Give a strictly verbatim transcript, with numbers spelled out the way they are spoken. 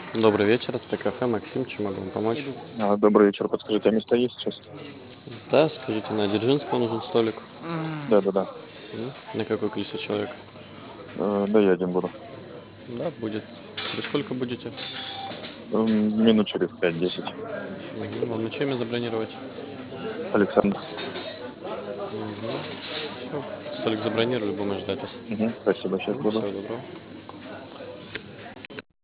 Добрый вечер, это кафе Максим, чем могу вам помочь? А, Добрый вечер. Подскажите, а место есть сейчас? Да, скажите, на Дзержинского нужен столик? Да-да-да. М, На какое количество человек? Э, Да, я один буду. Да, будет. Вы сколько будете? М, Минут через пять-десять. Мгм, Вам на чем забронировать? Александр. Все, столик забронировали, будем ждать вас. Мгм, спасибо, сейчас буду. Всего доброго.